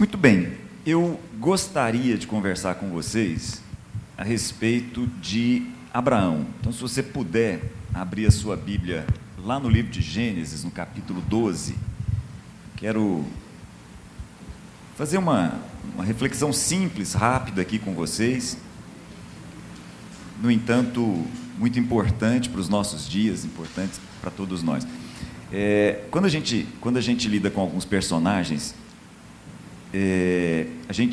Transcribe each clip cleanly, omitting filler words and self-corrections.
Muito bem, eu gostaria de conversar com vocês a respeito de Abraão. Então, se você puder abrir a sua Bíblia lá no livro de Gênesis, no capítulo 12, quero fazer uma reflexão simples, rápida aqui com vocês, no entanto, muito importante para os nossos dias, importante para todos nós. Quando a gente lida com alguns personagens, é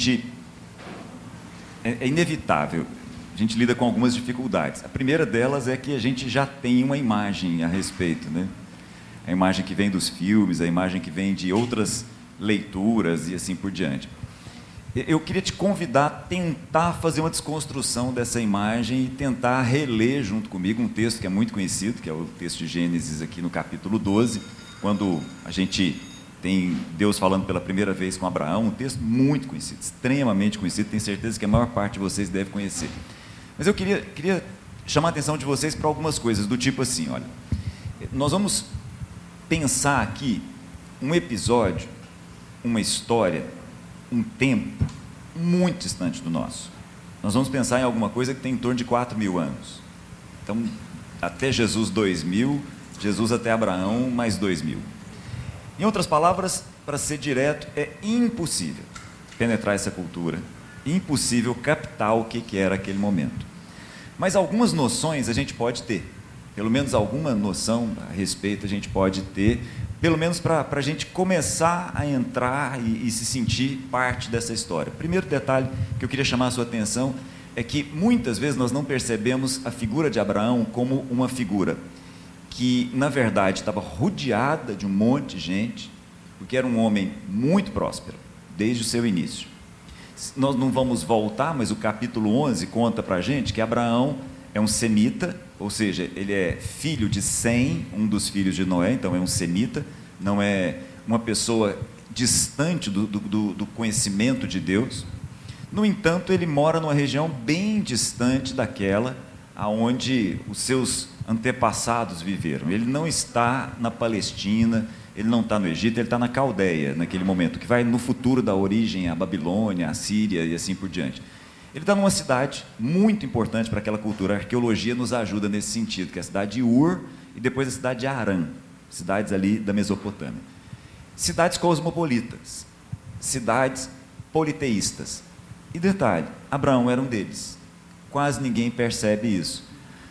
inevitável, a gente lida com algumas dificuldades. A primeira delas é que a gente já tem uma imagem a respeito, né? A imagem que vem dos filmes, a imagem que vem de outras leituras e assim por diante. Eu queria te convidar a tentar fazer uma desconstrução dessa imagem e tentar reler junto comigo um texto que é muito conhecido, que é o texto de Gênesis aqui no capítulo 12, quando a gente tem Deus falando pela primeira vez com Abraão, um texto muito conhecido, extremamente conhecido, tenho certeza que a maior parte de vocês deve conhecer. Mas eu queria chamar a atenção de vocês para algumas coisas, do tipo assim, olha, nós vamos pensar aqui um episódio, uma história, um tempo muito distante do nosso. Nós vamos pensar em alguma coisa que tem em torno de 4.000 anos. Então, até Jesus 2.000, Jesus até Abraão mais 2.000. Em outras palavras, para ser direto, é impossível penetrar essa cultura, impossível captar o que era aquele momento. Mas algumas noções a gente pode ter, pelo menos alguma noção a respeito a gente pode ter, pelo menos para a gente começar a entrar e se sentir parte dessa história. Primeiro detalhe que eu queria chamar a sua atenção é que muitas vezes nós não percebemos a figura de Abraão como uma figura que, na verdade, estava rodeada de um monte de gente, porque era um homem muito próspero, desde o seu início. Nós não vamos voltar, mas o capítulo 11 conta para a gente que Abraão é um semita, ou seja, ele é filho de Sem, um dos filhos de Noé, então é um semita, não é uma pessoa distante do conhecimento de Deus. No entanto, ele mora numa região bem distante daquela aonde os seus antepassados viveram. Ele não está na Palestina, ele não está no Egito, ele está na Caldeia, naquele momento, que vai no futuro dar origem à Babilônia, à Síria e assim por diante. Ele está numa cidade muito importante para aquela cultura. A arqueologia nos ajuda nesse sentido, que é a cidade de Ur e depois a cidade de Harã, cidades ali da Mesopotâmia. Cidades cosmopolitas, cidades politeístas. E detalhe, Abraão era um deles. Quase ninguém percebe isso.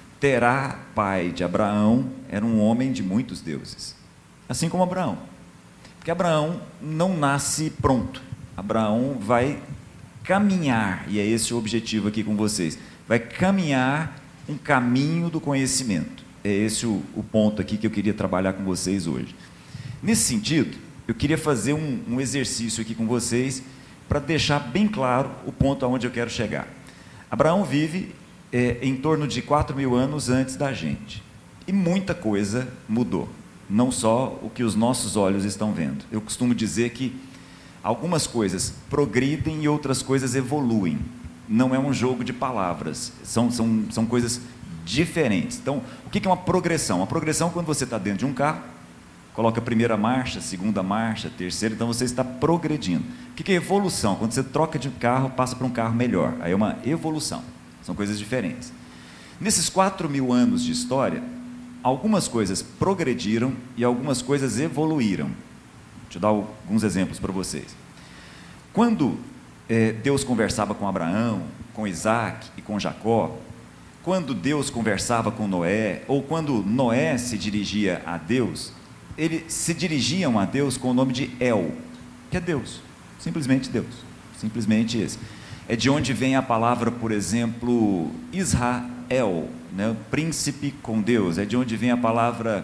Terá, pai de Abraão, era um homem de muitos deuses, assim como Abraão. Porque Abraão não nasce pronto. Abraão vai caminhar, e é esse o objetivo aqui com vocês, vai caminhar um caminho do conhecimento. É esse o ponto aqui que eu queria trabalhar com vocês hoje. Nesse sentido, eu queria fazer um exercício aqui com vocês, para deixar bem claro o ponto aonde eu quero chegar. Abraão vive em torno de 4.000 anos antes da gente, e muita coisa mudou, não só o que os nossos olhos estão vendo. Eu costumo dizer que algumas coisas progridem e outras coisas evoluem. Não é um jogo de palavras, são coisas diferentes. Então, o que é uma progressão? Uma progressão é quando você está dentro de um carro, coloca a primeira marcha, segunda marcha, terceira, então você está progredindo. O que é evolução? Quando você troca de carro, passa para um carro melhor, aí é uma evolução. São coisas diferentes. Nesses 4.000 anos de história, algumas coisas progrediram e algumas coisas evoluíram. Deixa eu dar alguns exemplos para vocês. Quando Deus conversava com Abraão, com Isaac e com Jacó, quando Deus conversava com Noé, ou quando Noé se dirigia a Deus, eles se dirigiam a Deus com o nome de El, que é Deus, simplesmente Deus, simplesmente esse. É de onde vem a palavra, por exemplo, Israel, né? Príncipe com Deus, é de onde vem a palavra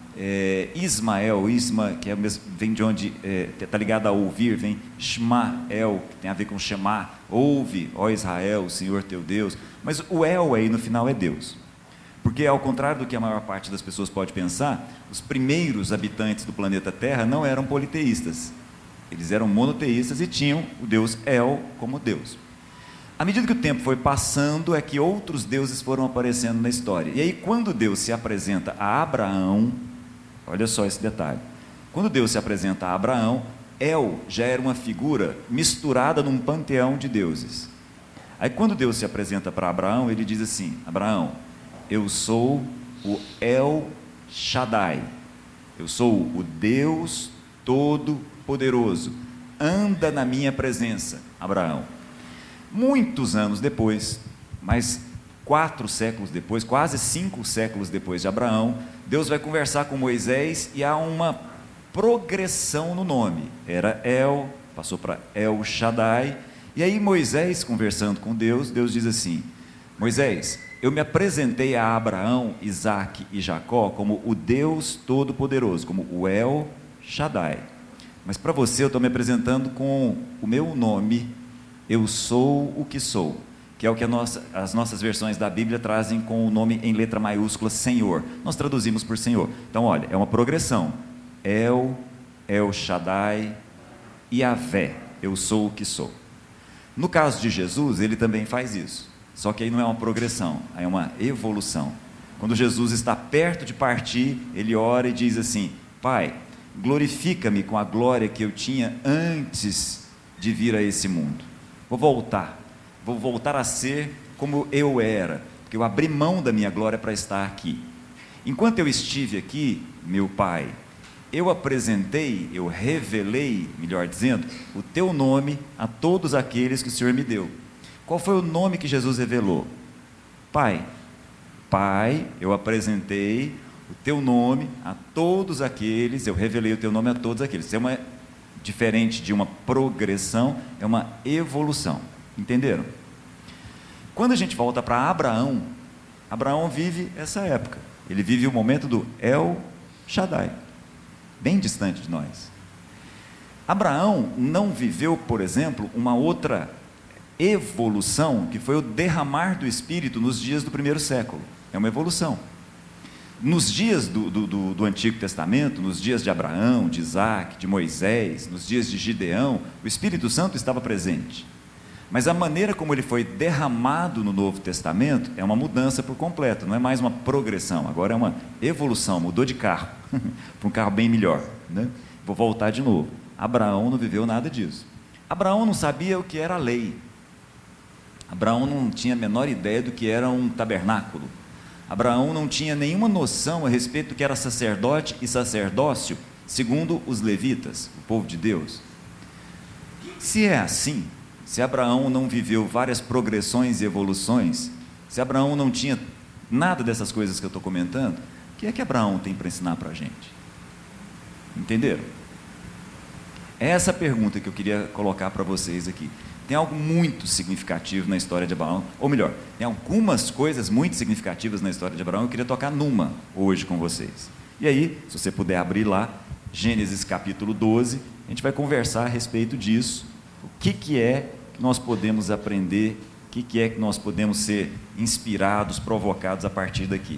Ismael, que vem de onde está ligado a ouvir, vem Shmael, que tem a ver com Shema, ouve, ó Israel, o Senhor teu Deus. Mas o El aí no final é Deus, porque ao contrário do que a maior parte das pessoas pode pensar, os primeiros habitantes do planeta Terra não eram politeístas, eles eram monoteístas e tinham o Deus El como Deus. À medida que o tempo foi passando, é que outros deuses foram aparecendo na história. E aí, quando Deus se apresenta a Abraão, olha só esse detalhe, quando Deus se apresenta a Abraão, El já era uma figura misturada num panteão de deuses. Aí quando Deus se apresenta para Abraão, ele diz assim: Abraão, eu sou o El Shaddai, eu sou o Deus Todo-Poderoso, anda na minha presença, Abraão. Muitos anos depois, mas 4 séculos depois, quase 5 séculos depois de Abraão, Deus vai conversar com Moisés e há uma progressão no nome. Era El, passou para El Shaddai. E aí Moisés conversando com Deus, Deus diz assim: Moisés, eu me apresentei a Abraão, Isaque e Jacó como o Deus Todo-Poderoso, como o El Shaddai. Mas para você eu estou me apresentando com o meu nome, eu sou o que sou, que é o que as nossas versões da Bíblia trazem com o nome em letra maiúscula Senhor. Nós traduzimos por Senhor. Então olha, é uma progressão. El Shaddai, Yahvé, eu sou o que sou. No caso de Jesus, ele também faz isso, só que aí não é uma progressão, aí é uma evolução. Quando Jesus está perto de partir, ele ora e diz assim: Pai, glorifica-me com a glória que eu tinha antes de vir a esse mundo. Vou voltar a ser como eu era, porque eu abri mão da minha glória para estar aqui. Enquanto eu estive aqui, meu Pai, eu apresentei, eu revelei, melhor dizendo, o teu nome a todos aqueles que o Senhor me deu. Qual foi o nome que Jesus revelou? Pai. Pai, eu apresentei o teu nome a todos aqueles, eu revelei o teu nome a todos aqueles. Isso é diferente de uma progressão, é uma evolução. Entenderam? Quando a gente volta para Abraão, Abraão vive essa época. Ele vive o momento do El Shaddai, bem distante de nós. Abraão não viveu, por exemplo, uma outra evolução, que foi o derramar do Espírito nos dias do primeiro século. É uma evolução. Nos dias do Antigo Testamento, nos dias de Abraão, de Isaque, de Moisés, nos dias de Gideão, o Espírito Santo estava presente. Mas a maneira como ele foi derramado no Novo Testamento é uma mudança por completo, não é mais uma progressão, agora é uma evolução, mudou de carro para um carro bem melhor, né? Vou voltar de novo. Abraão não viveu nada disso. Abraão não sabia o que era a lei. Abraão não tinha a menor ideia do que era um tabernáculo. Abraão não tinha nenhuma noção a respeito do que era sacerdote e sacerdócio, segundo os levitas, o povo de Deus. Se é assim, se Abraão não viveu várias progressões e evoluções, se Abraão não tinha nada dessas coisas que eu estou comentando, o que é que Abraão tem para ensinar para a gente? Entenderam? É essa pergunta que eu queria colocar para vocês aqui. Tem algo muito significativo na história de Abraão, ou melhor, tem algumas coisas muito significativas na história de Abraão, eu queria tocar numa hoje com vocês. E aí, se você puder abrir lá, Gênesis capítulo 12, a gente vai conversar a respeito disso, o que é que nós podemos aprender, o que é que nós podemos ser inspirados, provocados a partir daqui.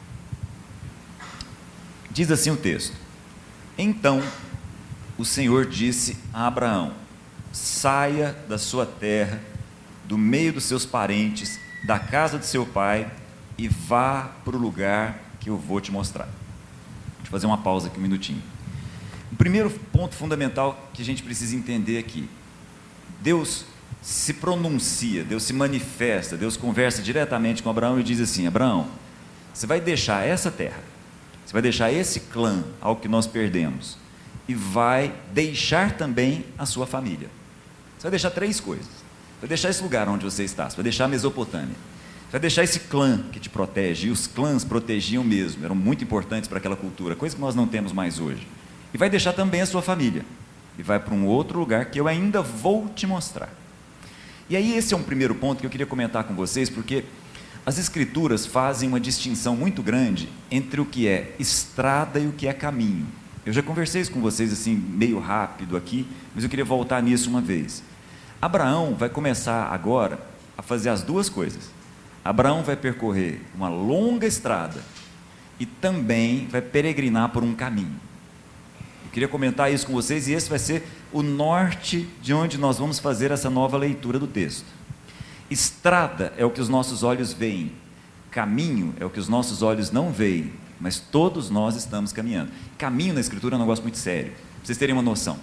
Diz assim o texto: Então o Senhor disse a Abraão: saia da sua terra, do meio dos seus parentes, da casa de seu pai, e vá para o lugar que eu vou te mostrar. Deixa eu fazer uma pausa aqui um minutinho. O primeiro ponto fundamental que a gente precisa entender aqui: Deus se pronuncia, Deus se manifesta, Deus conversa diretamente com Abraão e diz assim: Abraão, você vai deixar essa terra, você vai deixar esse clã, algo que nós perdemos, e vai deixar também a sua família. Você vai deixar 3 coisas. Vai deixar esse lugar onde você está, você vai deixar a Mesopotâmia, você vai deixar esse clã que te protege, e os clãs protegiam mesmo, eram muito importantes para aquela cultura, coisa que nós não temos mais hoje. E vai deixar também a sua família, e vai para um outro lugar que eu ainda vou te mostrar. E aí esse é um primeiro ponto que eu queria comentar com vocês, porque as Escrituras fazem uma distinção muito grande entre o que é estrada e o que é caminho. Eu já conversei isso com vocês assim, meio rápido aqui, mas eu queria voltar nisso uma vez. Abraão vai começar agora a fazer as 2 coisas. Abraão vai percorrer uma longa estrada e também vai peregrinar por um caminho. Eu queria comentar isso com vocês, e esse vai ser o norte de onde nós vamos fazer essa nova leitura do texto. Estrada é o que os nossos olhos veem, caminho é o que os nossos olhos não veem, mas todos nós estamos caminhando. Caminho na Escritura é um negócio muito sério, para vocês terem uma noção.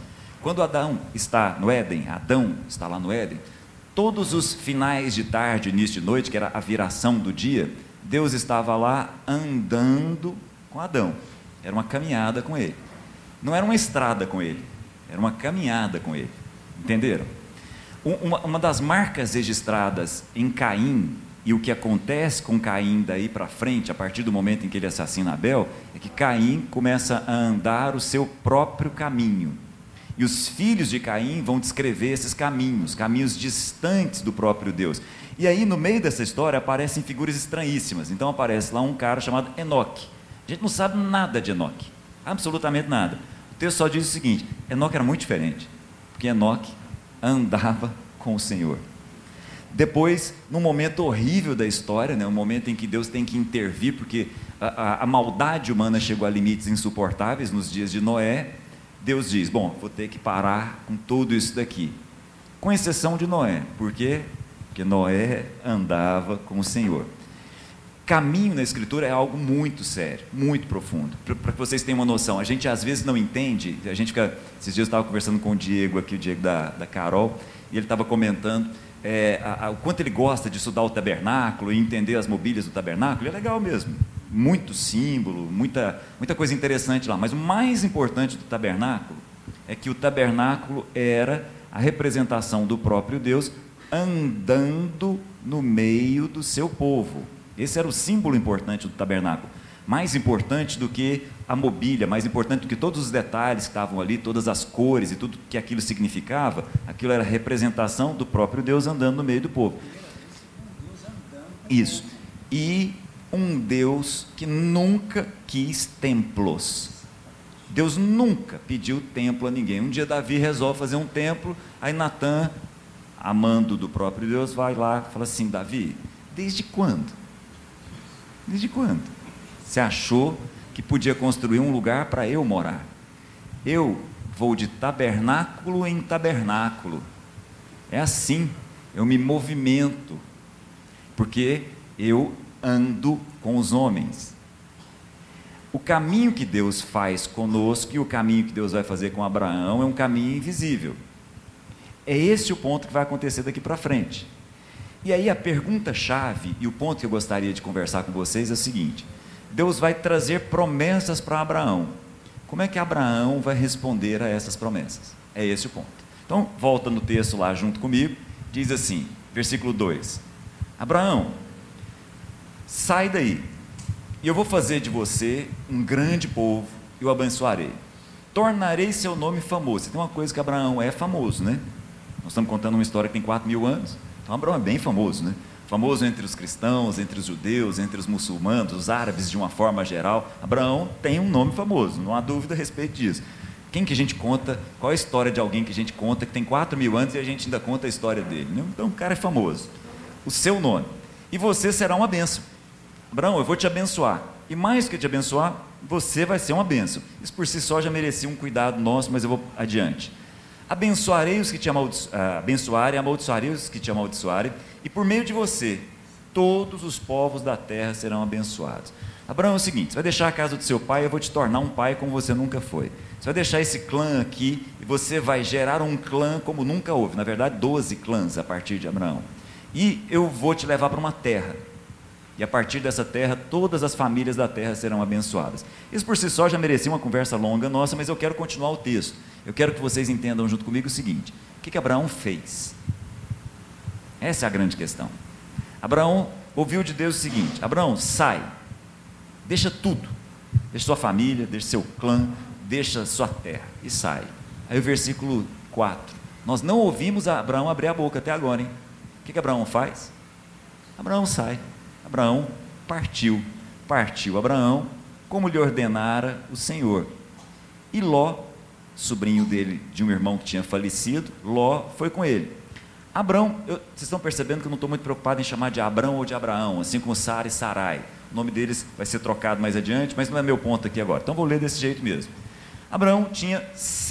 Quando Adão está no Éden, Adão está lá no Éden, todos os finais de tarde, início de noite, que era a viração do dia, Deus estava lá andando com Adão. Era uma caminhada com ele. Não era uma estrada com ele, era uma caminhada com ele. Entenderam? Uma das marcas registradas em Caim, e o que acontece com Caim daí para frente, a partir do momento em que ele assassina Abel, é que Caim começa a andar o seu próprio caminho. E os filhos de Caim vão descrever esses caminhos, caminhos distantes do próprio Deus. E aí, no meio dessa história, aparecem figuras estranhíssimas. Então, aparece lá um cara chamado Enoque. A gente não sabe nada de Enoque, absolutamente nada. O texto só diz o seguinte: Enoque era muito diferente, porque Enoque andava com o Senhor. Depois, num momento horrível da história, um momento em que Deus tem que intervir, porque a maldade humana chegou a limites insuportáveis nos dias de Noé, Deus diz: bom, vou ter que parar com tudo isso daqui, com exceção de Noé. Por quê? Porque Noé andava com o Senhor. Caminho na Escritura é algo muito sério, muito profundo, para que vocês tenham uma noção. A gente às vezes não entende, esses dias eu estava conversando com o Diego aqui, o Diego da Carol, e ele estava comentando o quanto ele gosta de estudar o tabernáculo e entender as mobílias do tabernáculo. É legal mesmo, muito símbolo, muita coisa interessante lá, mas o mais importante do tabernáculo é que o tabernáculo era a representação do próprio Deus andando no meio do seu povo. Esse era o símbolo importante do tabernáculo, mais importante do que a mobília, mais importante do que todos os detalhes que estavam ali, todas as cores e tudo que aquilo significava. Aquilo era a representação do próprio Deus andando no meio do povo. Isso. E um Deus que nunca quis templos. Deus nunca pediu templo a ninguém. Um dia Davi resolve fazer um templo, aí Natã, amando do próprio Deus, vai lá e fala assim: Davi, desde quando? Desde quando você achou que podia construir um lugar para eu morar? Eu vou de tabernáculo em tabernáculo. É assim, eu me movimento, porque eu ando com os homens. O caminho que Deus faz conosco e o caminho que Deus vai fazer com Abraão é um caminho invisível. É esse o ponto que vai acontecer daqui para frente. E aí a pergunta-chave e o ponto que eu gostaria de conversar com vocês é o seguinte: Deus vai trazer promessas para Abraão. Como é que Abraão vai responder a essas promessas? É esse o ponto. Então, volta no texto lá junto comigo, diz assim, versículo 2: Abraão, sai daí, e eu vou fazer de você um grande povo, e o abençoarei. Tornarei seu nome famoso. Tem uma coisa que Abraão é famoso, né? Nós estamos contando uma história que tem 4.000 anos. Então Abraão é bem famoso, né? Famoso entre os cristãos, entre os judeus, entre os muçulmanos, os árabes de uma forma geral. Abraão tem um nome famoso, não há dúvida a respeito disso. Quem que a gente conta, qual a história de alguém que a gente conta que tem 4.000 anos e a gente ainda conta a história dele, né? Então o cara é famoso. O seu nome. E você será uma bênção. Abraão, eu vou te abençoar. E mais que te abençoar, você vai ser uma bênção. Isso por si só já merecia um cuidado nosso, mas eu vou adiante. Abençoarei os que te abençoarem, amaldiçoarei os que te amaldiçoarem, e por meio de você, todos os povos da terra serão abençoados. Abraão, é o seguinte: você vai deixar a casa do seu pai, eu vou te tornar um pai como você nunca foi. Você vai deixar esse clã aqui, e você vai gerar um clã como nunca houve. Na verdade, 12 clãs a partir de Abraão. E eu vou te levar para uma terra. E a partir dessa terra, todas as famílias da terra serão abençoadas. Isso por si só já merecia uma conversa longa nossa, mas eu quero continuar o texto. Eu quero que vocês entendam junto comigo o seguinte: o que Abraão fez? Essa é a grande questão. Abraão ouviu de Deus o seguinte: Abraão, sai, deixa tudo, deixa sua família, deixa seu clã, deixa sua terra e sai. Aí o versículo 4, nós não ouvimos Abraão abrir a boca até agora, hein? O que Abraão faz? Abraão sai. Abraão partiu Abraão, como lhe ordenara o Senhor. E Ló, sobrinho dele, de um irmão que tinha falecido, Ló foi com ele. Abraão, vocês estão percebendo que eu não estou muito preocupado em chamar de Abrão ou de Abraão, assim como Sara e Sarai. O nome deles vai ser trocado mais adiante, mas não é meu ponto aqui agora. Então vou ler desse jeito mesmo. Abraão tinha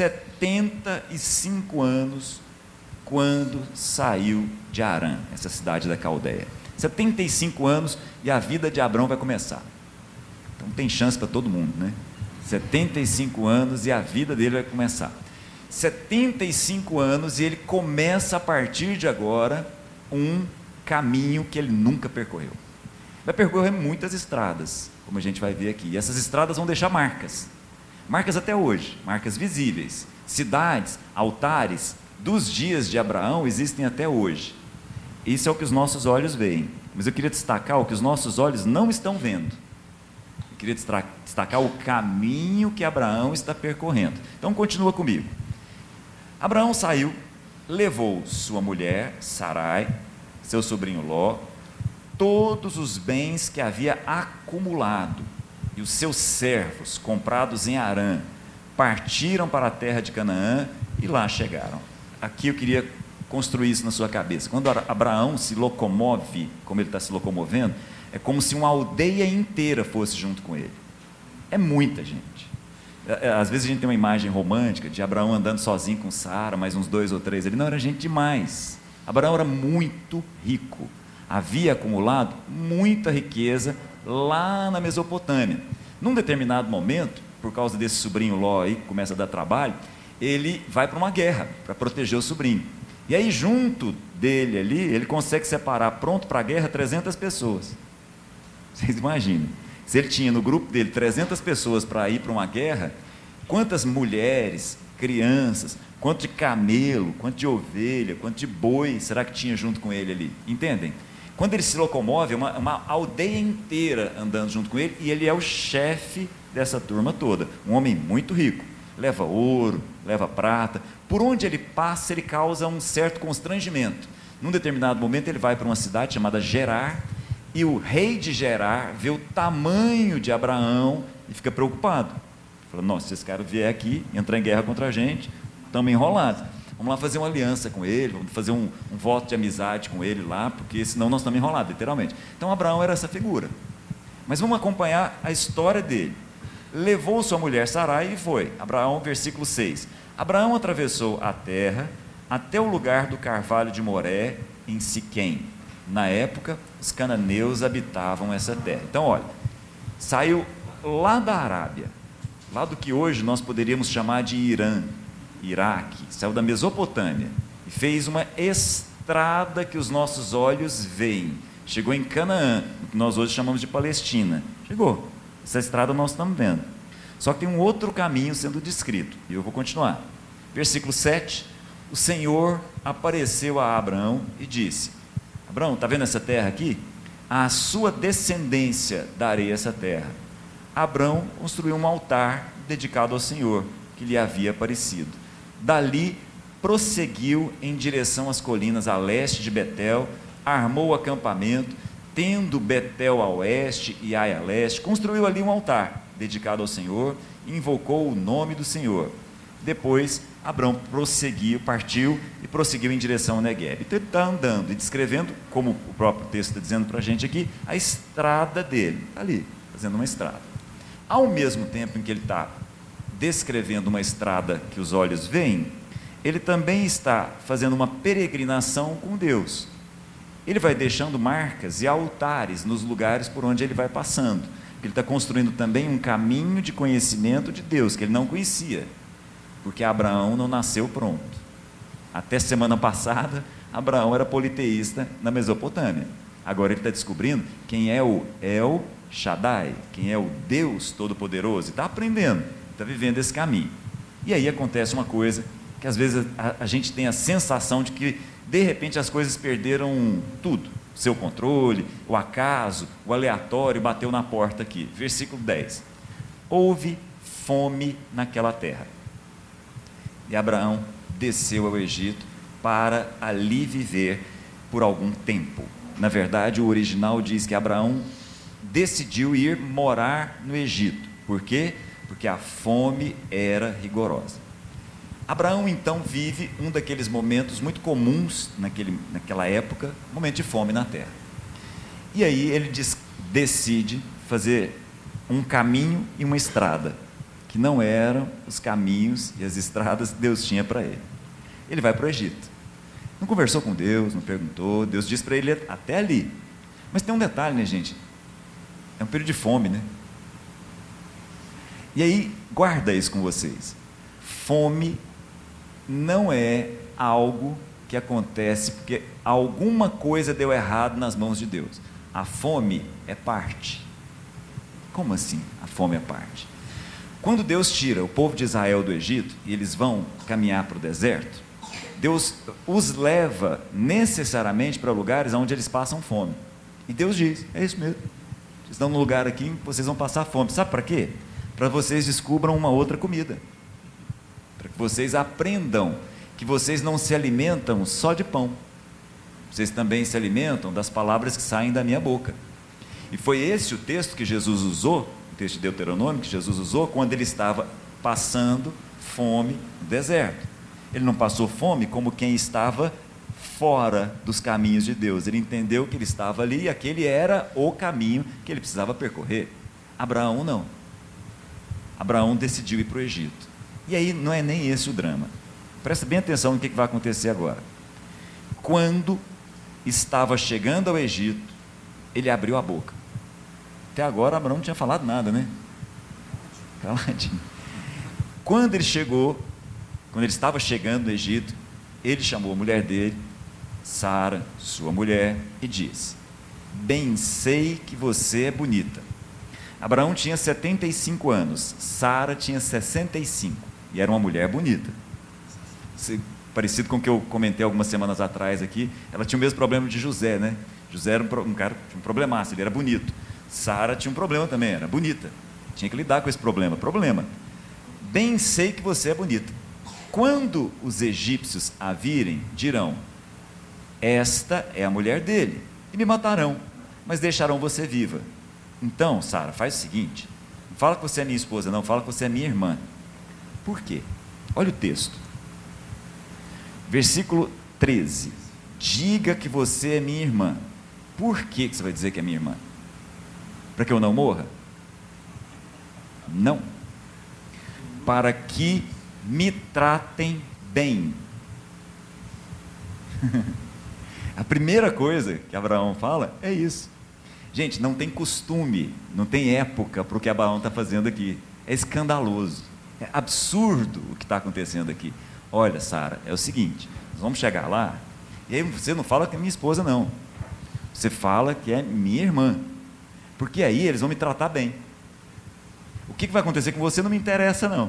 75 anos quando saiu de Harã, essa cidade da Caldeia. 75 anos e a vida de Abraão vai começar. Então tem chance para todo mundo, né? 75 anos e a vida dele vai começar. 75 anos, e ele começa a partir de agora um caminho que ele nunca percorreu. Vai percorrer muitas estradas, como a gente vai ver aqui. E essas estradas vão deixar marcas. Marcas até hoje, marcas visíveis. Cidades, altares dos dias de Abraão existem até hoje. Isso é o que os nossos olhos veem. Mas eu queria destacar o que os nossos olhos não estão vendo. Eu queria destacar o caminho que Abraão está percorrendo. Então continua comigo. Abraão saiu, levou sua mulher, Sarai, seu sobrinho Ló, todos os bens que havia acumulado, e os seus servos, comprados em Harã, partiram para a terra de Canaã e lá chegaram. Aqui eu queria construir isso na sua cabeça. Quando Abraão se locomove, como ele está se locomovendo, é como se uma aldeia inteira fosse junto com ele. É muita gente. Às vezes a gente tem uma imagem romântica de Abraão andando sozinho com Sara, mais uns 2 ou 3 ali. Não, era gente demais. Abraão era muito rico. Havia acumulado muita riqueza lá na Mesopotâmia. Num determinado momento, por causa desse sobrinho Ló aí, que começa a dar trabalho, ele vai para uma guerra, para proteger o sobrinho. E aí, junto dele ali, ele consegue separar, pronto para a guerra, 300 pessoas. Vocês imaginam? Se ele tinha no grupo dele 300 pessoas para ir para uma guerra, quantas mulheres, crianças, quanto de camelo, quanto de ovelha, quanto de boi será que tinha junto com ele ali? Entendem? Quando ele se locomove, é uma aldeia inteira andando junto com ele, e ele é o chefe dessa turma toda. Um homem muito rico. Leva ouro, leva prata. Por onde ele passa, ele causa um certo constrangimento. Num determinado momento, ele vai para uma cidade chamada Gerar, e o rei de Gerar vê o tamanho de Abraão e fica preocupado. Fala, nossa, se esse cara vier aqui, entrar em guerra contra a gente, estamos enrolados. Vamos lá fazer uma aliança com ele, vamos fazer um voto de amizade com ele lá, porque senão nós estamos enrolados, literalmente. Então Abraão era essa figura. Mas vamos acompanhar a história dele. Levou sua mulher Sarai e foi. Abraão, versículo 6. Abraão atravessou a terra até o lugar do carvalho de Moré, em Siquém. Na época, os cananeus habitavam essa terra. Então, olha, saiu lá da Arábia, lá do que hoje nós poderíamos chamar de Irã, Iraque, saiu da Mesopotâmia e fez uma estrada que os nossos olhos veem. Chegou em Canaã, o que nós hoje chamamos de Palestina. Chegou. Essa estrada nós estamos vendo. Só que tem um outro caminho sendo descrito, e eu vou continuar. Versículo 7, o Senhor apareceu a Abraão e disse, Abraão, está vendo essa terra aqui? À sua descendência darei essa terra. Abraão construiu um altar dedicado ao Senhor, que lhe havia aparecido. Dali prosseguiu em direção às colinas a leste de Betel, armou o acampamento, tendo Betel a oeste e Ai a leste, construiu ali um altar dedicado ao Senhor, invocou o nome do Senhor. Depois, Abraão partiu e prosseguiu em direção ao Negueb. Então ele está andando e descrevendo, como o próprio texto está dizendo para a gente aqui, a estrada dele, está ali, fazendo uma estrada. Ao mesmo tempo em que ele está descrevendo uma estrada que os olhos veem, ele também está fazendo uma peregrinação com Deus. Ele vai deixando marcas e altares nos lugares por onde ele vai passando. Ele está construindo também um caminho de conhecimento de Deus, que ele não conhecia, porque Abraão não nasceu pronto. Até semana passada, Abraão era politeísta na Mesopotâmia. Agora ele está descobrindo quem é o El Shaddai, quem é o Deus Todo-Poderoso, e está aprendendo, está vivendo esse caminho. E aí acontece uma coisa que às vezes a gente tem a sensação de que de repente as coisas perderam tudo, seu controle, o acaso, o aleatório bateu na porta aqui. Versículo 10. Houve fome naquela terra. E Abraão desceu ao Egito para ali viver por algum tempo. Na verdade, o original diz que Abraão decidiu ir morar no Egito. Por quê? Porque a fome era rigorosa. Abraão então vive um daqueles momentos muito comuns naquela época, momento de fome na terra. E aí ele decide fazer um caminho e uma estrada, que não eram os caminhos e as estradas que Deus tinha para ele. Ele vai para o Egito. Não conversou com Deus, não perguntou, Deus disse para ele até ali. Mas tem um detalhe, né, gente? É um período de fome, né? E aí, guarda isso com vocês. Fome não é algo que acontece porque alguma coisa deu errado nas mãos de Deus. A fome é parte. Como assim? A fome é parte. Quando Deus tira o povo de Israel do Egito e eles vão caminhar para o deserto, Deus os leva necessariamente para lugares onde eles passam fome. E Deus diz, é isso mesmo. Vocês estão num lugar aqui em que vocês vão passar fome. Sabe para quê? Para vocês descubram uma outra comida. Para que vocês aprendam que vocês não se alimentam só de pão. Vocês também se alimentam das palavras que saem da minha boca. E foi esse o texto que Jesus usou, o texto de Deuteronômio que Jesus usou, quando ele estava passando fome no deserto. Ele não passou fome como quem estava fora dos caminhos de Deus. Ele entendeu que ele estava ali e aquele era o caminho que ele precisava percorrer. Abraão não. Abraão decidiu ir para o Egito. E aí não é nem esse o drama. Presta bem atenção no que vai acontecer agora. Quando estava chegando ao Egito, ele abriu a boca. Até agora Abraão não tinha falado nada, né? Caladinho. Quando ele chegou, quando ele estava chegando no Egito, ele chamou a mulher dele, Sara, sua mulher, e disse: bem sei que você é bonita. Abraão tinha 75 anos, Sara tinha 65, e era uma mulher bonita. Parecido com o que eu comentei algumas semanas atrás aqui, ela tinha o mesmo problema de José, né? José era um cara, tinha um problemaço, ele era bonito. Sara tinha um problema também, era bonita. Tinha que lidar com esse problema. Bem sei que você é bonita. Quando os egípcios a virem, dirão: esta é a mulher dele, e me matarão, mas deixarão você viva. Então, Sara, faz o seguinte, não fala que você é minha esposa, não, fala que você é minha irmã. Por quê? Olha o texto. Versículo 13. Diga que você é minha irmã. Por que você vai dizer que é minha irmã? Para que eu não morra? Não. Para que me tratem bem. A primeira coisa que Abraão fala é isso. Gente, não tem costume, não tem época para o que Abraão está fazendo aqui. É escandaloso, é absurdo o que está acontecendo aqui. Olha, Sara, é o seguinte, nós vamos chegar lá, e aí você não fala que é minha esposa, não. Você fala que é minha irmã, porque aí eles vão me tratar bem. O que vai acontecer com você não me interessa, não.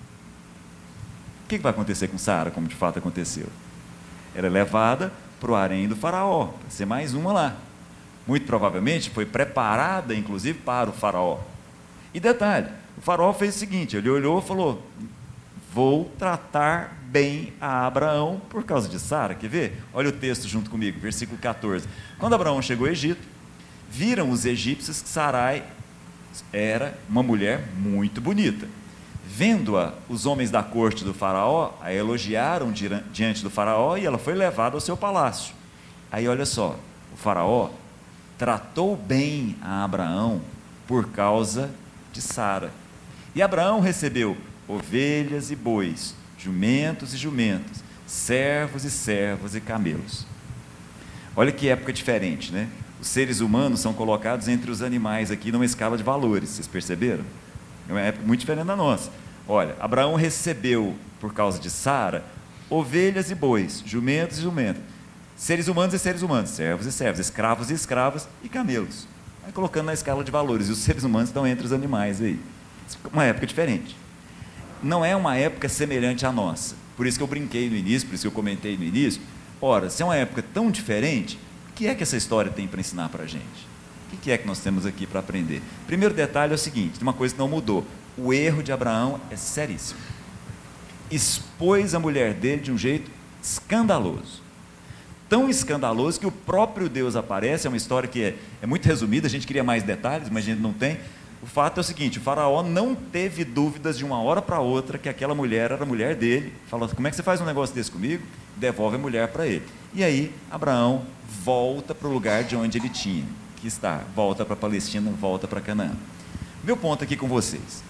O que vai acontecer com Sara, como de fato aconteceu? Ela é levada para o harém do faraó, para ser mais uma lá. Muito provavelmente foi preparada, inclusive, para o faraó. E detalhe, o faraó fez o seguinte, ele olhou e falou: vou tratar bem a Abraão por causa de Sara. Quer ver? Olha o texto junto comigo, versículo 14. Quando Abraão chegou ao Egito, viram os egípcios que Sarai era uma mulher muito bonita. Vendo-a, os homens da corte do faraó a elogiaram diante do faraó e ela foi levada ao seu palácio. Aí olha só, o faraó tratou bem a Abraão por causa de Sara. E Abraão recebeu ovelhas e bois, jumentos e jumentas, servos e servas e camelos. Olha que época diferente, né? Os seres humanos são colocados entre os animais aqui numa escala de valores, vocês perceberam? É uma época muito diferente da nossa. Olha, Abraão recebeu, por causa de Sara, ovelhas e bois, jumentos e jumentas, seres humanos e seres humanos, servos e servas, escravos e escravas e camelos. Vai colocando na escala de valores, e os seres humanos estão entre os animais aí. Uma época diferente. Não é uma época semelhante à nossa. Por isso que eu brinquei no início, por isso que eu comentei no início. Ora, se é uma época tão diferente, o que é que essa história tem para ensinar para a gente? O que é que nós temos aqui para aprender? Primeiro detalhe é o seguinte, tem uma coisa que não mudou. O erro de Abraão é seríssimo. Expôs a mulher dele de um jeito escandaloso. Tão escandaloso que o próprio Deus aparece. É uma história que é muito resumida, a gente queria mais detalhes, mas a gente não tem. O fato é o seguinte, o faraó não teve dúvidas de uma hora para outra que aquela mulher era a mulher dele. Falou: como é que você faz um negócio desse comigo? Devolve a mulher para ele. E aí Abraão volta para o lugar de onde ele tinha que estar, volta para a Palestina, volta para Canaã. Meu ponto aqui com vocês: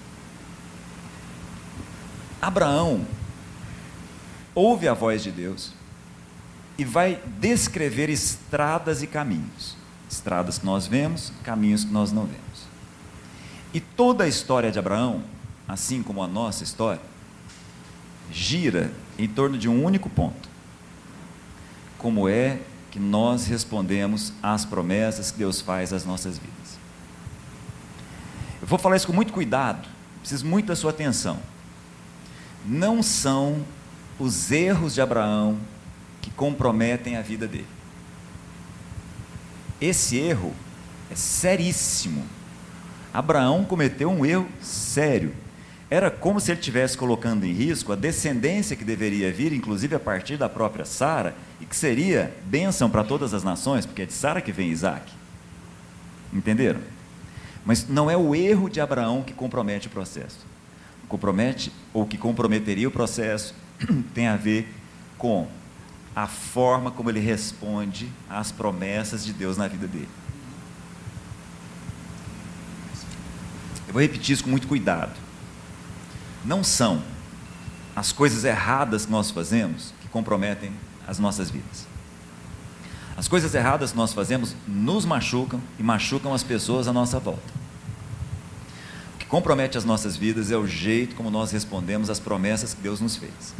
Abraão ouve a voz de Deus e vai descrever estradas e caminhos. Estradas que nós vemos, caminhos que nós não vemos. E toda a história de Abraão, assim como a nossa história, gira em torno de um único ponto: como é que nós respondemos às promessas que Deus faz às nossas vidas. Eu vou falar isso com muito cuidado, preciso muito da sua atenção. Não são os erros de Abraão que comprometem a vida dele. Esse erro é seríssimo. Abraão cometeu um erro sério. Era como se ele estivesse colocando em risco a descendência que deveria vir, inclusive a partir da própria Sara, e que seria bênção para todas as nações, porque é de Sara que vem Isaac. Entenderam? Mas não é o erro de Abraão que compromete o processo. Compromete, ou que comprometeria o processo, tem a ver com a forma como ele responde às promessas de Deus na vida dele. Eu vou repetir isso com muito cuidado. Não são as coisas erradas que nós fazemos que comprometem as nossas vidas. As coisas erradas que nós fazemos nos machucam e machucam as pessoas à nossa volta. O que compromete as nossas vidas é o jeito como nós respondemos às promessas que Deus nos fez.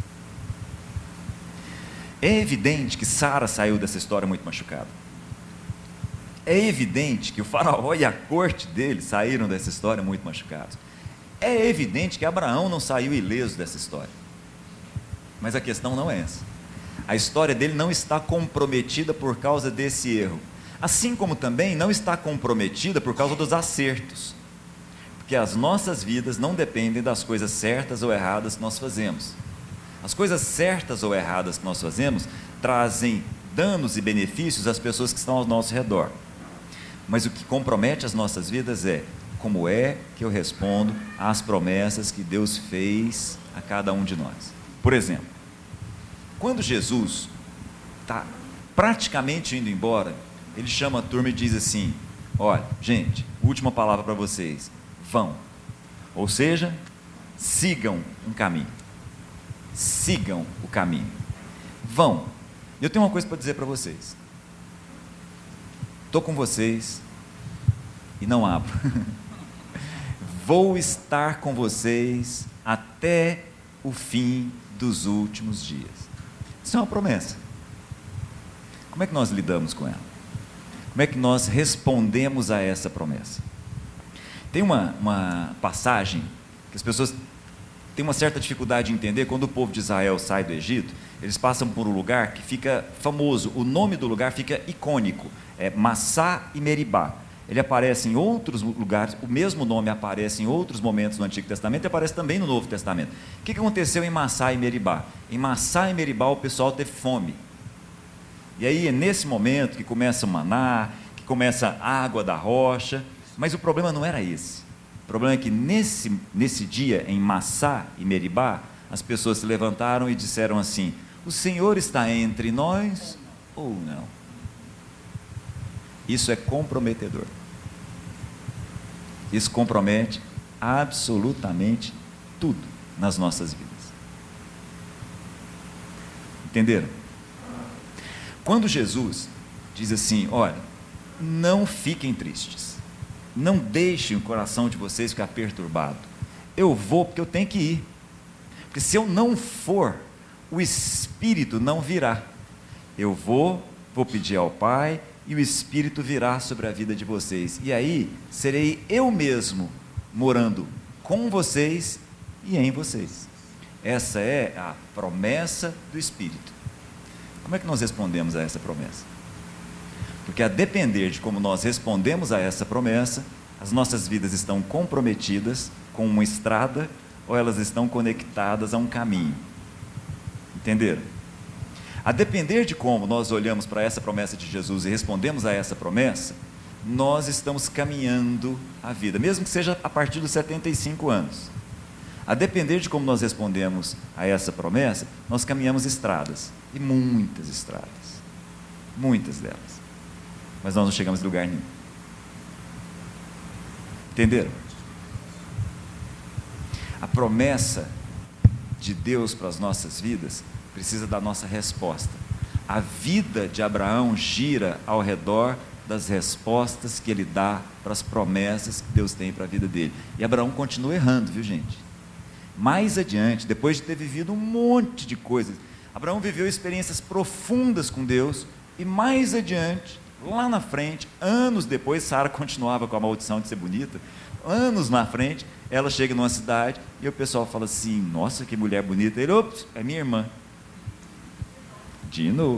É evidente que Sara saiu dessa história muito machucada. É evidente que o faraó e a corte dele saíram dessa história muito machucados. É evidente que Abraão não saiu ileso dessa história. Mas a questão não é essa. A história dele não está comprometida por causa desse erro. Assim como também não está comprometida por causa dos acertos. Porque as nossas vidas não dependem das coisas certas ou erradas que nós fazemos. As coisas certas ou erradas que nós fazemos trazem danos e benefícios às pessoas que estão ao nosso redor. Mas o que compromete as nossas vidas é: como é que eu respondo às promessas que Deus fez a cada um de nós? Por exemplo, quando Jesus está praticamente indo embora, ele chama a turma e diz assim: olha, gente, última palavra para vocês, vão. Ou seja, sigam um caminho. Sigam o caminho. Vão. Eu tenho uma coisa para dizer para vocês. Estou com vocês e não abro. Vou estar com vocês até o fim dos últimos dias. Isso é uma promessa. Como é que nós lidamos com ela? Como é que nós respondemos a essa promessa? Tem uma passagem que as pessoas têm uma certa dificuldade de entender. Quando o povo de Israel sai do Egito, eles passam por um lugar que fica famoso, o nome do lugar fica icônico, é Massá e Meribá. Ele aparece em outros lugares, o mesmo nome aparece em outros momentos do Antigo Testamento e aparece também no Novo Testamento. O que aconteceu em Massá e Meribá? Em Massá e Meribá o pessoal teve fome. E aí é nesse momento que começa o maná, que começa a água da rocha, mas o problema não era esse. O problema é que nesse dia, em Massá e Meribá, as pessoas se levantaram e disseram assim: o Senhor está entre nós ou não? Isso é comprometedor. Isso compromete absolutamente tudo nas nossas vidas. Entenderam? Quando Jesus diz assim: olha, não fiquem tristes, não deixem o coração de vocês ficar perturbado. Eu vou porque eu tenho que ir. Porque se eu não for, o Espírito não virá. Eu vou pedir ao Pai e o Espírito virá sobre a vida de vocês. E aí, serei eu mesmo morando com vocês e em vocês. Essa é a promessa do Espírito. Como é que nós respondemos a essa promessa? Porque a depender de como nós respondemos a essa promessa, as nossas vidas estão comprometidas com uma estrada ou elas estão conectadas a um caminho. Entenderam? A depender de como nós olhamos para essa promessa de Jesus e respondemos a essa promessa, nós estamos caminhando a vida, mesmo que seja a partir dos 75 anos. A depender de como nós respondemos a essa promessa, nós caminhamos estradas, e muitas estradas, muitas delas, mas nós não chegamos em lugar nenhum. Entenderam? A promessa de Deus para as nossas vidas precisa da nossa resposta. A vida de Abraão gira ao redor das respostas que ele dá para as promessas que Deus tem para a vida dele. E Abraão continua errando, viu, gente? Mais adiante, depois de ter vivido um monte de coisas, Abraão viveu experiências profundas com Deus, e mais adiante, lá na frente, anos depois, Sara continuava com a maldição de ser bonita, anos na frente, ela chega numa cidade, e o pessoal fala assim, nossa, que mulher bonita. Ele, ops, é minha irmã. De novo.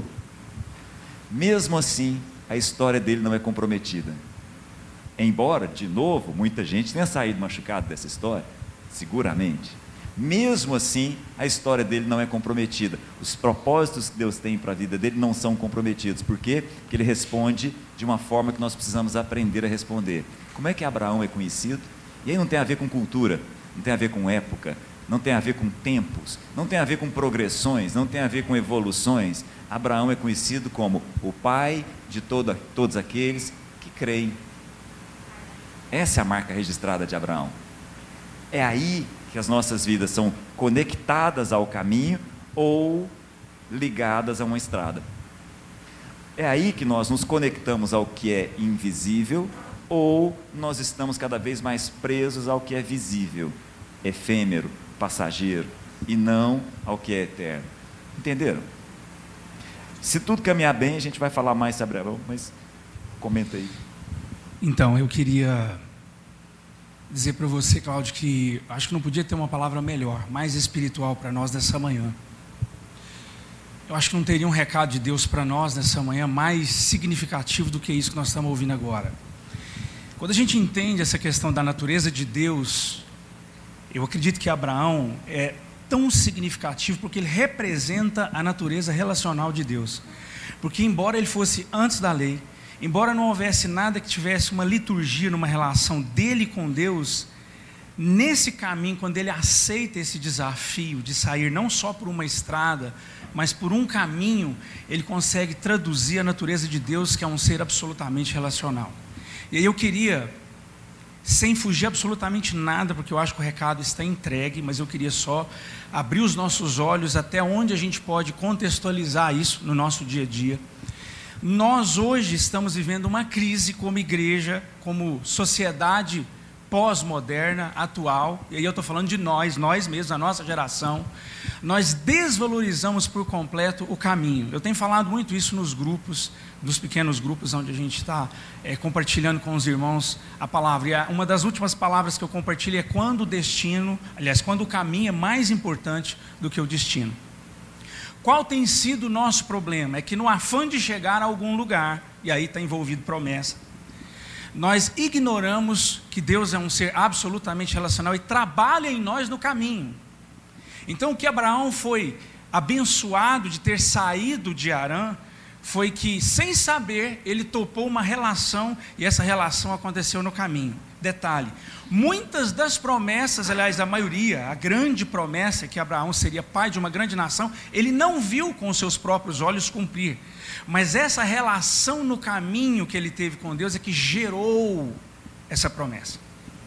Mesmo assim, a história dele não é comprometida. Embora, de novo, muita gente tenha saído machucado dessa história, seguramente. Mesmo assim, a história dele não é comprometida. Os propósitos que Deus tem para a vida dele não são comprometidos. Por quê? Porque ele responde de uma forma que nós precisamos aprender a responder. Como é que Abraão é conhecido? E aí não tem a ver com cultura, não tem a ver com época, não tem a ver com tempos, não tem a ver com progressões, não tem a ver com evoluções. Abraão é conhecido como o pai de todos aqueles que creem. Essa é a marca registrada de Abraão. É aí que as nossas vidas são conectadas ao caminho ou ligadas a uma estrada. É aí que nós nos conectamos ao que é invisível ou nós estamos cada vez mais presos ao que é visível, efêmero, passageiro, e não ao que é eterno. Entenderam? Se tudo caminhar bem, a gente vai falar mais sobre Abraão, mas comenta aí. Então, eu queria dizer para você, Cláudio, que acho que não podia ter uma palavra melhor, mais espiritual para nós nessa manhã. Eu acho que não teria um recado de Deus para nós nessa manhã mais significativo do que isso que nós estamos ouvindo agora. Quando a gente entende essa questão da natureza de Deus, eu acredito que Abraão é tão significativo porque ele representa a natureza relacional de Deus. Porque embora ele fosse antes da lei, embora não houvesse nada que tivesse uma liturgia numa relação dele com Deus, nesse caminho, quando ele aceita esse desafio de sair não só por uma estrada, mas por um caminho, ele consegue traduzir a natureza de Deus, que é um ser absolutamente relacional. E aí eu queria, sem fugir absolutamente nada, porque eu acho que o recado está entregue, mas eu queria só abrir os nossos olhos até onde a gente pode contextualizar isso no nosso dia a dia. Nós hoje estamos vivendo uma crise como igreja, como sociedade pós-moderna, atual, e aí eu estou falando de nós mesmos, a nossa geração. Nós desvalorizamos por completo o caminho. Eu tenho falado muito isso nos grupos, nos pequenos grupos onde a gente está compartilhando com os irmãos a palavra. E uma das últimas palavras que eu compartilho é quando o caminho é mais importante do que o destino. Qual tem sido o nosso problema? É que no afã de chegar a algum lugar, e aí está envolvido promessa, nós ignoramos que Deus é um ser absolutamente relacional e trabalha em nós no caminho. Então o que Abraão foi abençoado de ter saído de Harã, foi que sem saber ele topou uma relação, e essa relação aconteceu no caminho. Detalhe, muitas das promessas, aliás a maioria, a grande promessa que Abraão seria pai de uma grande nação, ele não viu com seus próprios olhos cumprir, mas essa relação no caminho que ele teve com Deus é que gerou essa promessa.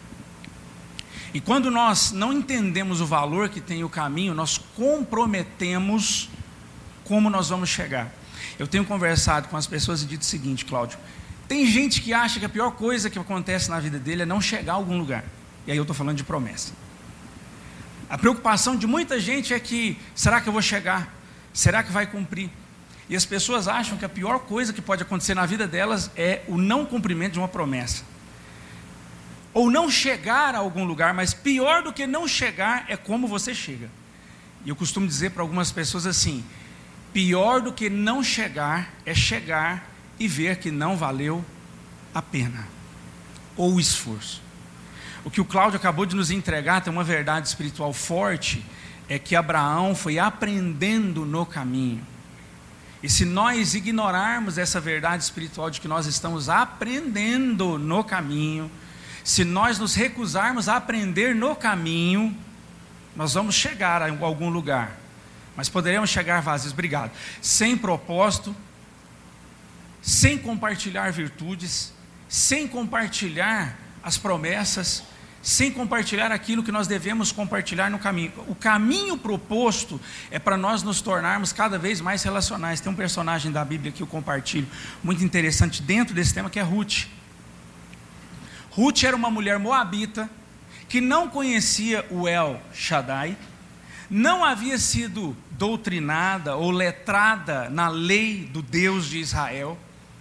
E quando nós não entendemos o valor que tem o caminho, nós comprometemos como nós vamos chegar. Eu tenho conversado com as pessoas e dito o seguinte, Cláudio, tem gente que acha que a pior coisa que acontece na vida dele é não chegar a algum lugar. E aí eu estou falando de promessa. A preocupação de muita gente é que, será que eu vou chegar? Será que vai cumprir? E as pessoas acham que a pior coisa que pode acontecer na vida delas é o não cumprimento de uma promessa. Ou não chegar a algum lugar, mas pior do que não chegar é como você chega. E eu costumo dizer para algumas pessoas assim, pior do que não chegar é chegar e ver que não valeu a pena, ou o esforço. O que o Cláudio acabou de nos entregar tem uma verdade espiritual forte, é que Abraão foi aprendendo no caminho. E se nós ignorarmos essa verdade espiritual de que nós estamos aprendendo no caminho, se nós nos recusarmos a aprender no caminho, nós vamos chegar a algum lugar, mas poderemos chegar vazios, obrigado, sem propósito, sem compartilhar virtudes, sem compartilhar as promessas, sem compartilhar aquilo que nós devemos compartilhar no caminho. O caminho proposto é para nós nos tornarmos cada vez mais relacionais. Tem um personagem da Bíblia que eu compartilho, muito interessante dentro desse tema, que é Ruth. Ruth era uma mulher moabita, que não conhecia o El Shaddai, não havia sido doutrinada ou letrada na lei do Deus de Israel.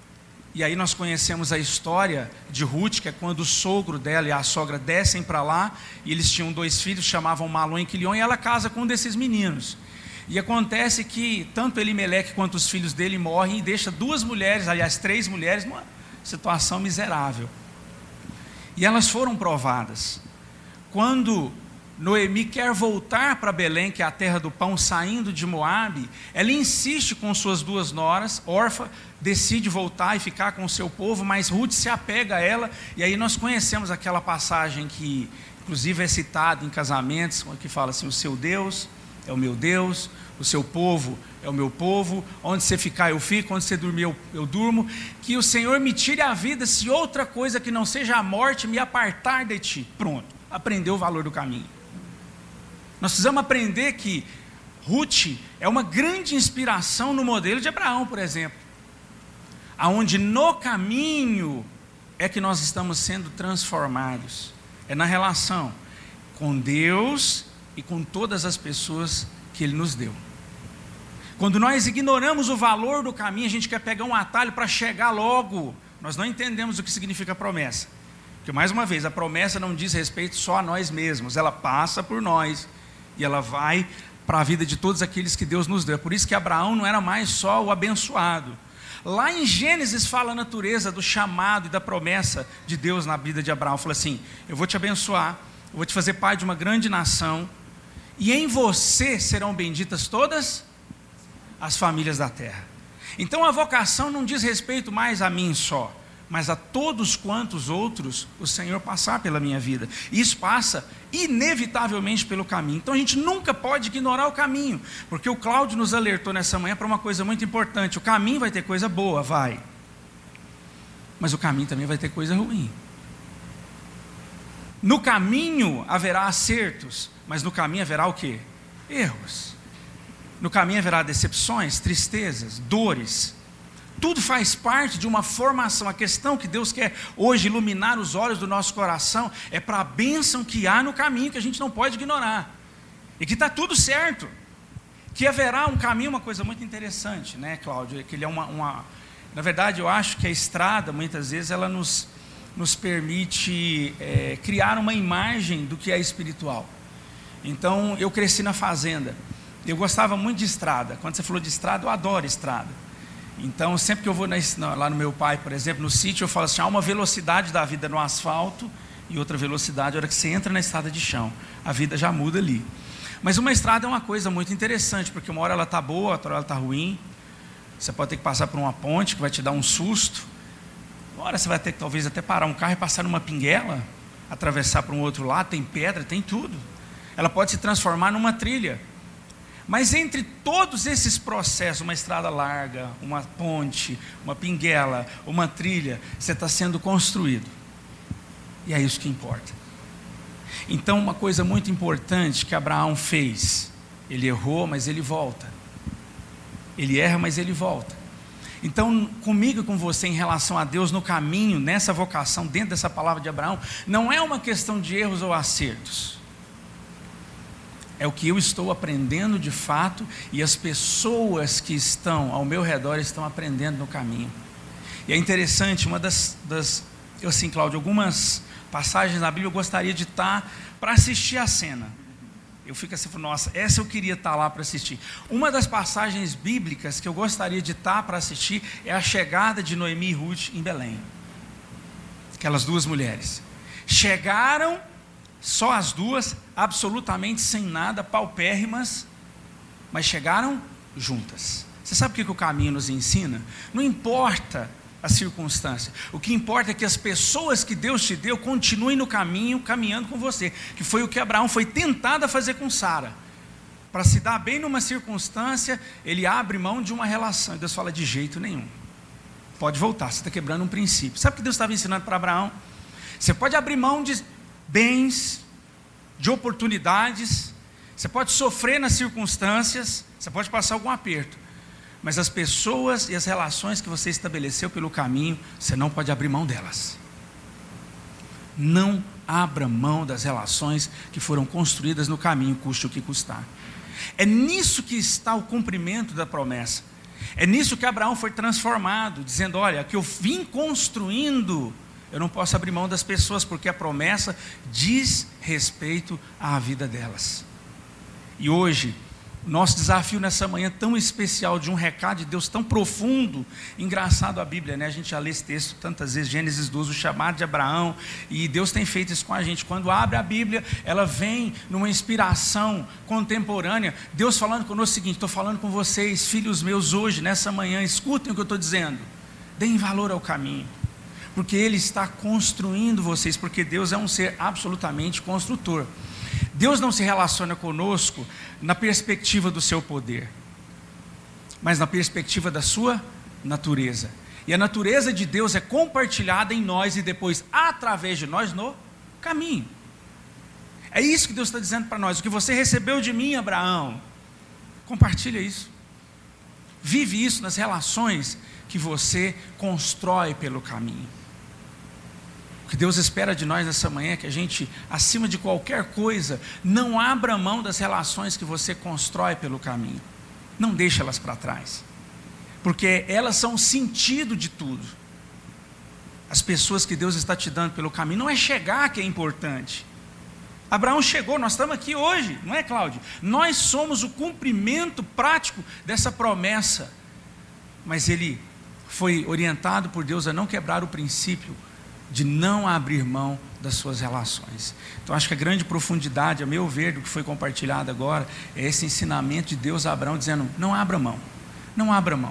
E aí nós conhecemos a história de Ruth, que é quando o sogro dela e a sogra descem para lá, e eles tinham 2 filhos, chamavam Malom e Quilion, e ela casa com um desses meninos. E acontece que tanto Elimeleque quanto os filhos dele morrem, e deixa 2 mulheres, aliás 3 mulheres, numa situação miserável. E elas foram provadas. Quando Noemi quer voltar para Belém, que é a terra do pão, saindo de Moabe, ela insiste com suas 2 noras, Orfa decide voltar e ficar com o seu povo, mas Ruth se apega a ela, e aí nós conhecemos aquela passagem que inclusive é citada em casamentos, que fala assim: o seu Deus é o meu Deus, o seu povo é o meu povo, onde você ficar eu fico, onde você dormir eu durmo, que o Senhor me tire a vida, se outra coisa que não seja a morte me apartar de ti. Pronto, aprendeu o valor do caminho. Nós precisamos aprender que Ruth é uma grande inspiração no modelo de Abraão, por exemplo, aonde no caminho é que nós estamos sendo transformados, é na relação com Deus e com todas as pessoas que Ele nos deu. Quando nós ignoramos o valor do caminho, a gente quer pegar um atalho para chegar logo, nós não entendemos o que significa promessa, porque mais uma vez, a promessa não diz respeito só a nós mesmos, ela passa por nós, e ela vai para a vida de todos aqueles que Deus nos deu. É por isso que Abraão não era mais só o abençoado. Lá em Gênesis fala a natureza do chamado e da promessa de Deus na vida de Abraão. Fala assim: eu vou te abençoar, eu vou te fazer pai de uma grande nação, e em você serão benditas todas as famílias da terra. Então a vocação não diz respeito mais a mim só, mas a todos quantos outros o Senhor passar pela minha vida. E isso passa inevitavelmente pelo caminho. Então a gente nunca pode ignorar o caminho, porque o Cláudio nos alertou nessa manhã para uma coisa muito importante: o caminho vai ter coisa boa, vai, mas o caminho também vai ter coisa ruim. No caminho haverá acertos, mas no caminho haverá o quê? Erros. No caminho haverá decepções, tristezas, dores. Tudo faz parte de uma formação. A questão que Deus quer hoje iluminar os olhos do nosso coração é para a bênção que há no caminho, que a gente não pode ignorar, e que está tudo certo, que haverá um caminho. Uma coisa muito interessante, né, Cláudio, que ele é na verdade eu acho que a estrada muitas vezes ela nos permite criar uma imagem do que é espiritual. Então eu cresci na fazenda, eu gostava muito de estrada. Quando você falou de estrada, eu adoro estrada. Então, sempre que eu vou lá no meu pai, por exemplo, no sítio, eu falo assim: há uma velocidade da vida no asfalto e outra velocidade na hora que você entra na estrada de chão. A vida já muda ali. Mas uma estrada é uma coisa muito interessante, porque uma hora ela está boa, outra hora ela está ruim. Você pode ter que passar por uma ponte que vai te dar um susto. Uma hora você vai ter que talvez até parar um carro e passar numa pinguela, atravessar para um outro lado, tem pedra, tem tudo. Ela pode se transformar numa trilha. Mas entre todos esses processos, uma estrada larga, uma ponte, uma pinguela, uma trilha, você está sendo construído. E é isso que importa. Então, uma coisa muito importante que Abraão fez: ele errou, mas ele volta. Ele erra, mas ele volta. Então, comigo e com você, em relação a Deus, no caminho, nessa vocação, dentro dessa palavra de Abraão, não é uma questão de erros ou acertos. É o que eu estou aprendendo de fato, e as pessoas que estão ao meu redor estão aprendendo no caminho. E é interessante, eu assim, Cláudio, algumas passagens na Bíblia eu gostaria de estar para assistir a cena. Eu fico assim, nossa, essa eu queria estar lá para assistir. Uma das passagens bíblicas que eu gostaria de estar para assistir é a chegada de Noemi e Ruth em Belém. Aquelas 2 mulheres chegaram, só as 2, absolutamente sem nada, paupérrimas, mas chegaram juntas. Você sabe o que o caminho nos ensina? Não importa a circunstância, o que importa é que as pessoas que Deus te deu continuem no caminho, caminhando com você, que foi o que Abraão foi tentado a fazer com Sara. Para se dar bem numa circunstância, ele abre mão de uma relação, e Deus fala: de jeito nenhum, pode voltar, você está quebrando um princípio. Sabe o que Deus estava ensinando para Abraão? Você pode abrir mão de bens, de oportunidades, você pode sofrer nas circunstâncias, você pode passar algum aperto, mas as pessoas e as relações que você estabeleceu pelo caminho, você não pode abrir mão delas. Não abra mão das relações que foram construídas no caminho, custe o que custar. É nisso que está o cumprimento da promessa. É nisso que Abraão foi transformado, dizendo: olha, que eu vim construindo, eu não posso abrir mão das pessoas, porque a promessa diz respeito à vida delas. E hoje, nosso desafio nessa manhã tão especial, de um recado de Deus tão profundo, engraçado a Bíblia, né? A gente já lê esse texto tantas vezes, Gênesis 12, o chamado de Abraão, e Deus tem feito isso com a gente. Quando abre a Bíblia, ela vem numa inspiração contemporânea, Deus falando conosco o seguinte: estou falando com vocês, filhos meus, hoje, nessa manhã, escutem o que eu estou dizendo, deem valor ao caminho, porque Ele está construindo vocês, porque Deus é um ser absolutamente construtor. Deus não se relaciona conosco na perspectiva do seu poder, mas na perspectiva da sua natureza. E a natureza de Deus é compartilhada em nós e depois através de nós no caminho. É isso que Deus está dizendo para nós: o que você recebeu de mim, Abraão, compartilha isso. Vive isso nas relações que você constrói pelo caminho. O que Deus espera de nós nessa manhã é que a gente, acima de qualquer coisa, não abra mão das relações que você constrói pelo caminho. Não deixe elas para trás, porque elas são o sentido de tudo. As pessoas que Deus está te dando pelo caminho, não é chegar que é importante. Abraão chegou, nós estamos aqui hoje, não é, Cláudio? Nós somos o cumprimento prático dessa promessa, mas ele foi orientado por Deus a não quebrar o princípio de não abrir mão das suas relações. Então acho que a grande profundidade, a meu ver, do que foi compartilhado agora, é esse ensinamento de Deus a Abraão, dizendo: não abra mão, não abra mão.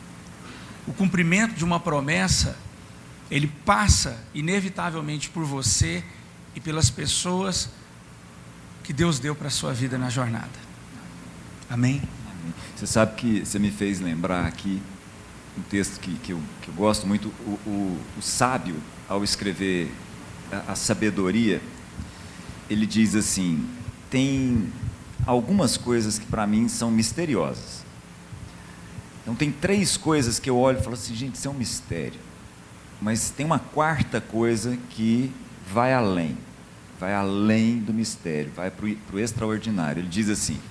O cumprimento de uma promessa, ele passa inevitavelmente por você e pelas pessoas que Deus deu para a sua vida na jornada. Amém? Amém. Você sabe que você me fez lembrar aqui um texto que eu gosto muito. O sábio, ao escrever a sabedoria, ele diz assim: tem algumas coisas que para mim são misteriosas. Então tem 3 coisas que eu olho e falo assim: gente, isso é um mistério. Mas tem uma 4ª coisa que vai além do mistério, vai para o extraordinário. Ele diz assim: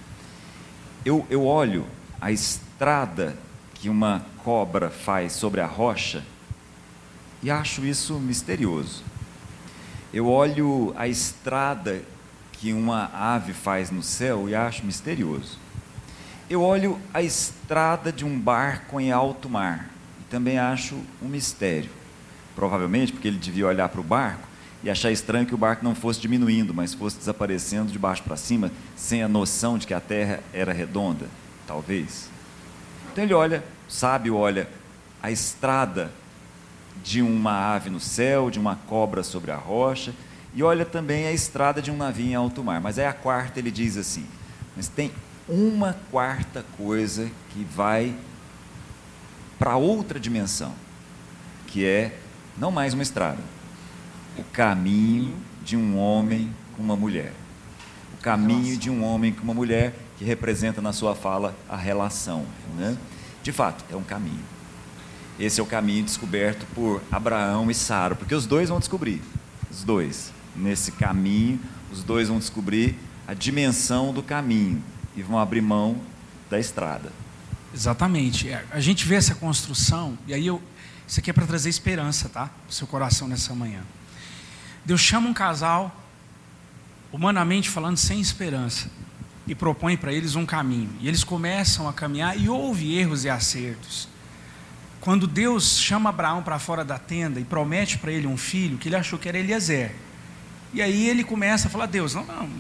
eu olho a estrada que uma cobra faz sobre a rocha e acho isso misterioso. Eu olho a estrada que uma ave faz no céu e acho misterioso. Eu olho a estrada de um barco em alto mar e também acho um mistério. Provavelmente porque ele devia olhar para o barco e achar estranho que o barco não fosse diminuindo, mas fosse desaparecendo de baixo para cima, sem a noção de que a terra era redonda, talvez. Então ele olha, o sábio olha a estrada de uma ave no céu, de uma cobra sobre a rocha, e olha também a estrada de um navio em alto mar. Mas aí a 4ª ele diz assim: mas tem uma 4ª coisa que vai para outra dimensão, que é não mais uma estrada, o caminho de um homem com uma mulher. O caminho de um homem com uma mulher, que representa na sua fala a relação, né? De fato, é um caminho. Esse é o caminho descoberto por Abraão e Sara, porque os dois vão descobrir, nesse caminho, os dois vão descobrir a dimensão do caminho e vão abrir mão da estrada. Exatamente. A gente vê essa construção, e aí isso aqui é para trazer esperança, tá? Para o seu coração nessa manhã. Deus chama um casal, humanamente falando, sem esperança, e propõe para eles um caminho. E eles começam a caminhar e houve erros e acertos. Quando Deus chama Abraão para fora da tenda e promete para ele um filho, que ele achou que era Eliezer. E aí ele começa a falar: Deus,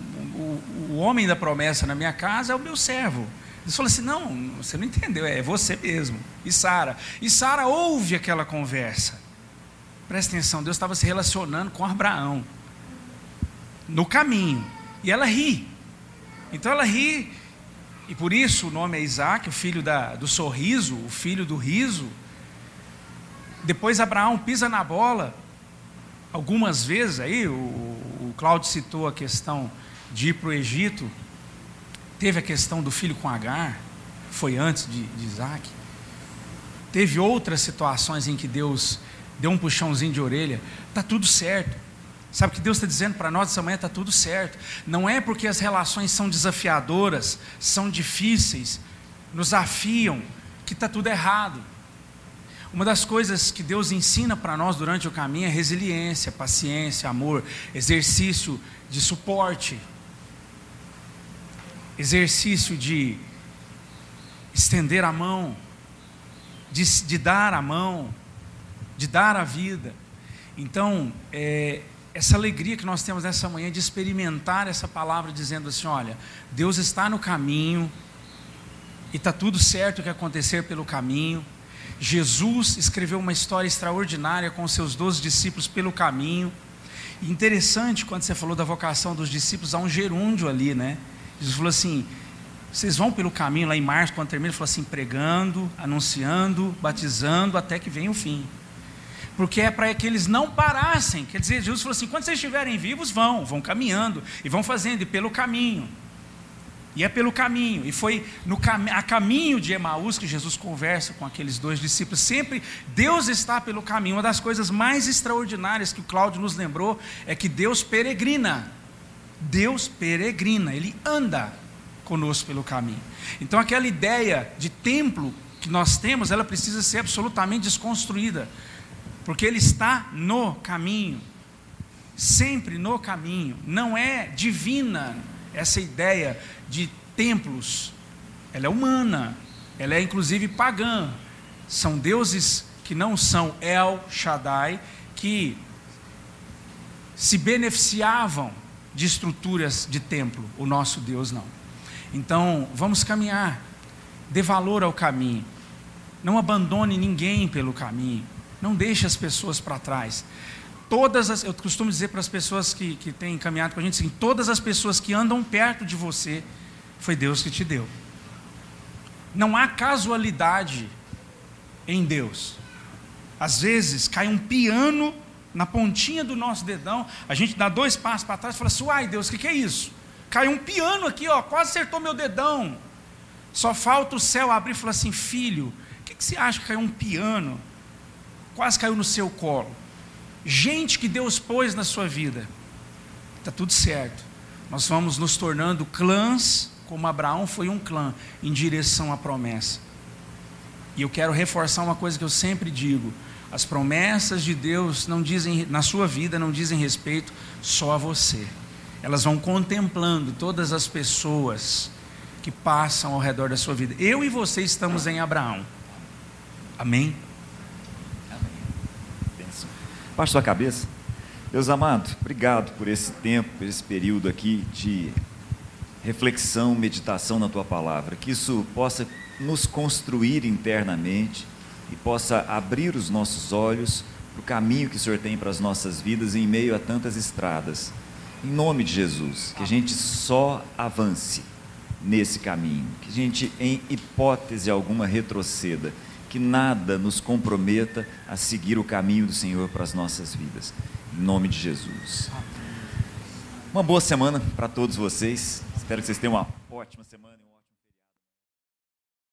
o homem da promessa na minha casa é o meu servo. Deus falou assim: não, você não entendeu, é você mesmo. E Sara ouve aquela conversa. Presta atenção, Deus estava se relacionando com Abraão no caminho, e ela ri. Então ela ri, e por isso o nome é Isaac, o filho do sorriso, o filho do riso. Depois Abraão pisa na bola algumas vezes. Aí o Cláudio citou a questão de ir para o Egito. Teve a questão do filho com Agar, foi antes de Isaac. Teve outras situações em que Deus deu um puxãozinho de orelha. Está tudo certo, Sabe o que Deus está dizendo para nós essa manhã? Está tudo certo. Não é porque as relações são desafiadoras, são difíceis, nos afiam, que está tudo errado. Uma das coisas que Deus ensina para nós durante o caminho é resiliência, paciência, amor, exercício de suporte, exercício de estender a mão, de dar a mão, de dar a vida. Então, essa alegria que nós temos nessa manhã de experimentar essa palavra dizendo assim, olha, Deus está no caminho e está tudo certo o que acontecer pelo caminho. Jesus escreveu uma história extraordinária com os seus 12 discípulos pelo caminho. E interessante, quando você falou da vocação dos discípulos, há um gerúndio ali, né? Jesus falou assim, vocês vão pelo caminho, lá em Marcos, quando termina, ele falou assim, pregando, anunciando, batizando, até que venha o fim. Porque é para que eles não parassem. Quer dizer, Jesus falou assim, quando vocês estiverem vivos, vão caminhando, e vão fazendo, e pelo caminho. E é pelo caminho, e foi a caminho de Emaús que Jesus conversa com aqueles 2 discípulos. Sempre Deus está pelo caminho. Uma das coisas mais extraordinárias que o Cláudio nos lembrou é que Deus peregrina. Deus peregrina, Ele anda conosco pelo caminho. Então aquela ideia de templo que nós temos, ela precisa ser absolutamente desconstruída, porque Ele está no caminho, sempre no caminho. Não é divina essa ideia de templos, ela é humana, ela é inclusive pagã. São deuses que não são El Shaddai, que se beneficiavam de estruturas de templo. O nosso Deus não. Então vamos caminhar, dê valor ao caminho, não abandone ninguém pelo caminho, não deixe as pessoas para trás. Eu costumo dizer para as pessoas que têm caminhado com a gente assim, todas as pessoas que andam perto de você, foi Deus que te deu. Não há casualidade em Deus. Às vezes cai um piano na pontinha do nosso dedão, a gente dá 2 passos para trás e fala assim, uai Deus, o que é isso? Caiu um piano aqui, ó, quase acertou meu dedão. Só falta o céu abrir e falar assim, filho, o que você acha que caiu um piano? Quase caiu no seu colo. Gente que Deus pôs na sua vida, está tudo certo. Nós vamos nos tornando clãs, como Abraão foi um clã, em direção à promessa. E eu quero reforçar uma coisa que eu sempre digo: as promessas de Deus não dizem, na sua vida, não dizem respeito só a você. Elas vão contemplando todas as pessoas que passam ao redor da sua vida. Eu e você estamos em Abraão. Amém? Baixe sua cabeça. Deus amado, obrigado por esse tempo, por esse período aqui de reflexão, meditação na Tua Palavra. Que isso possa nos construir internamente e possa abrir os nossos olhos para o caminho que o Senhor tem para as nossas vidas em meio a tantas estradas. Em nome de Jesus, que a gente só avance nesse caminho, que a gente, em hipótese alguma, retroceda, que nada nos comprometa a seguir o caminho do Senhor para as nossas vidas. Em nome de Jesus. Uma boa semana para todos vocês. Espero que vocês tenham uma ótima semana.